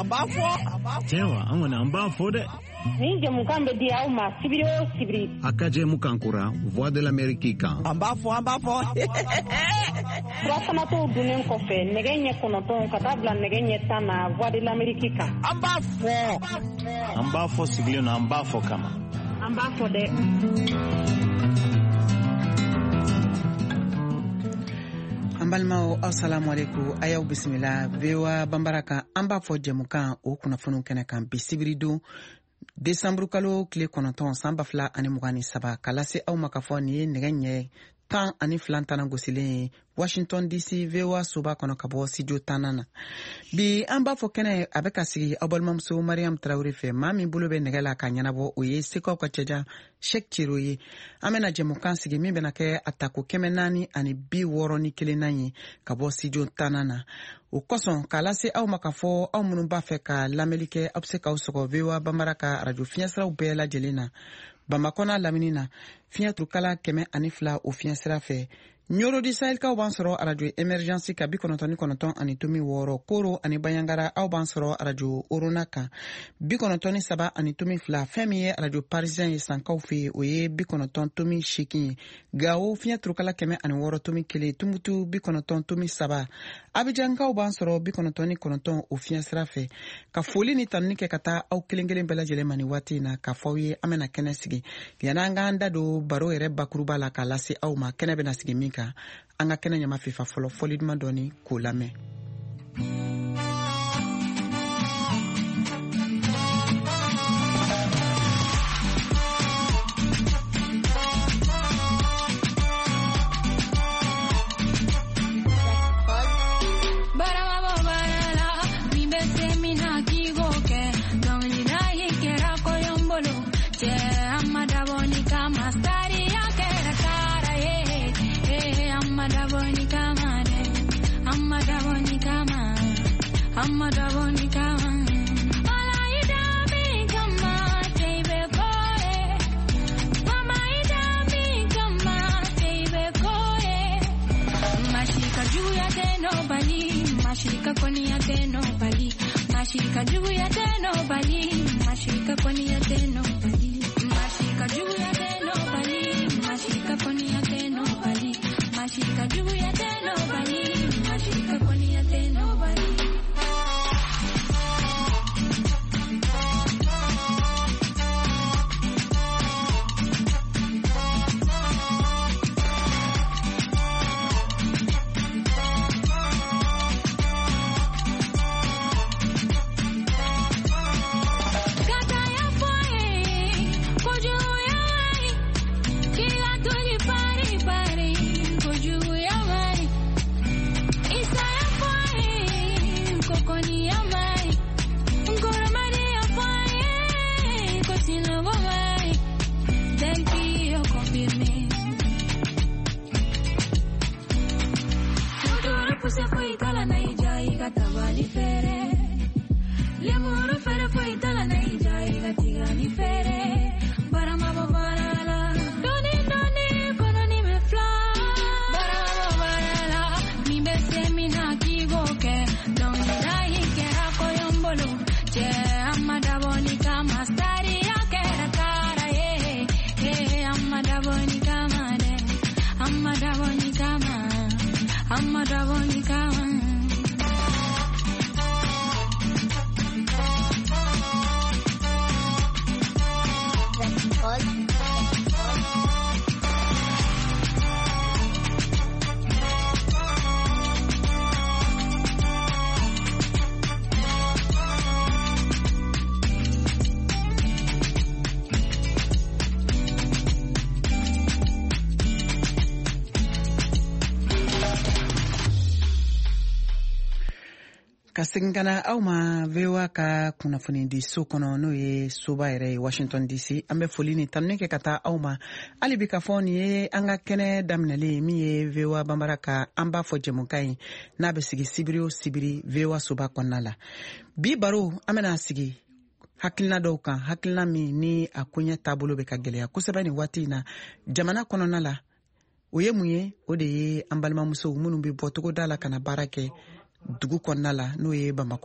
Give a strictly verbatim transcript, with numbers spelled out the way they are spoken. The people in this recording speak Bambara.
amba fo Tewa angona amba fo de ni je mukambe di au ma sibiri o sibiri akaje mukankura Voix de l'Amérique kan amba fo amba fo Rasana to dunen ko fe negenye kono ton katabla negenye tana Voix de l'Amérique kan amba fo amba fo sigile no amba fo kama amba fo de Ambalmao assalamu alaikum ayaw bismillah vewa bambaraka amba fo jemukan o kunnafoniw kɛnɛ kan bi sibiridu Desanburu kalo tile kɔnɔntɔn san ba fila ani mugan ni saba ka lase aw ma ka fɔ nin ye nɛgɛ ɲɛ tan ani filan tana gosilen ye Washington D C vewa soba kɔnɔ ka bɔ studio tanna na bi an b'a fɔ kɛnɛ a bɛ ka sigi aw balimamuso Mariam Traoré fɛ maa min bolo bɛ nɛgɛ la ka ɲɛnabɔ o ye Sekaw ka cɛjan Sheikh Thiro ye an bɛna jɛmukan sigi min bɛna kɛ a tako kɛmɛ naani ani bi wɔɔrɔ ni kelen na ye ka bɔ studio tanna na o kosɔn k'a lase aw ma ka fɔ aw minnu b'a fɛ ka lamɛnni kɛ aw bɛ se k'aw sɔgɔ vewa bambara ka radio fiɲɛsiraw bɛɛ lajɛlen na Bamakɔ n'a lamini na fiɲɛturukala kɛmɛ ani fila o fiɲɛsira fɛ Nyorodi Sahel kaw b'an sɔrɔ radio Emergency ka bi kɔnɔntɔn ni kɔnɔntɔn ani tomi wɔɔrɔ Koro ani Bayangara aw b'an sɔrɔ radio Orona kan bi kɔnɔntɔn ni saba ani tomi fila fɛn min ye radio Parisien ye Sankaw fɛ yen o ye bi kɔnɔntɔn tomi seegin ye Gawo fiɲɛturukala kɛmɛ ani wɔɔrɔ tomi kelen Tumutu bi kɔnɔntɔn tomi saba Abidjan kaw b'an sɔrɔ bi kɔnɔntɔn ni kɔnɔntɔn o fiɲɛsira fɛ ka foli ni tanuni kɛ ka taa aw kelen kelen bɛɛ lajɛlen ma ni waati in na ka fɔ aw ye an bɛna kɛnɛ sigi yan'an k'an da don baro yɛrɛ bakuruba la k'a lase aw ma kɛnɛ bɛna sigi min kan an ka kɛnɛ ɲama fifa fɔlɔ fɔli duman dɔɔni k'o lamɛn Mashika koni ya teno bali Mashika jugu ya teno bali Mashika koni ya teno bali Mashika jugu ya teno bali Mashika koni ya teno bali Mashika jugu ya teno bali Mashika koni ya teno bali ka segin kana aw ma vewa ka kunnafoni di so kɔnɔ n'o ye soba yɛrɛ ye Washington D C an bɛ foli ni tanuni kɛ ka taa aw ma hali bi ka fɔ nin ye an ka kɛnɛ daminɛlen min ye vewa bambara ka an b'a fɔ jɛmukan ye n'a bɛ sigi sibiri o sibiri vewa soba kɔnɔna la bi baro an bɛna sigi hakilina dɔw kan hakilina min ni a koɲɛ taabolo bɛ ka gɛlɛya kosɛbɛ nin waati in na jamana kɔnɔna la o ye mun ye o de ye an balimamusow minnu bɛ bɔ togoda la ka na baara kɛ dugu kɔnɔna la n'o ye Bamakɔ